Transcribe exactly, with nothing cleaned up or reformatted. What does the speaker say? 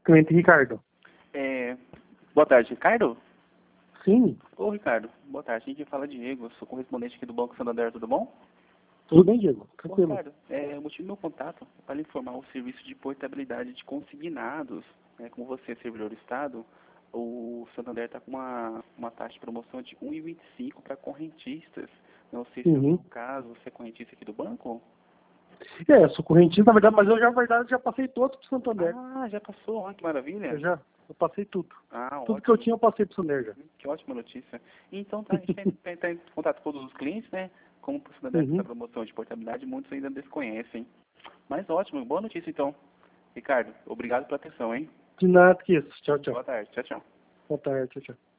Cliente Ricardo. É, boa tarde, Ricardo? Sim, Ô, Ricardo, boa tarde. Aqui fala Diego, eu sou correspondente aqui do Banco Santander, tudo bom? tudo bem, Diego? Ô, Tranquilo. Ricardo, é, o motivo do meu contato é para lhe informar o serviço de portabilidade de consignados. Né, como você é servidor do Estado, o Santander está com uma, uma taxa de promoção de um vírgula vinte e cinco para correntistas. Não sei se é o Uhum. seu caso, você é correntista aqui do banco? É, sou correntista, na verdade, mas eu já, na verdade, já passei todos pro Santander. Ah, já passou, olha que maravilha. Eu já, eu passei tudo. Ah, Tudo que eu ótimo. tinha, eu passei pro Santander já. Que ótima notícia. Então, tá, a gente tem, tem, em contato com todos os clientes, né? Como o Santander tem essa Uhum. promoção de portabilidade, muitos ainda desconhecem. Mas ótimo, boa notícia então. Ricardo, obrigado pela atenção, hein? De nada que isso. Tchau, tchau. Boa tarde, tchau, tchau. Boa tarde, tchau, tchau.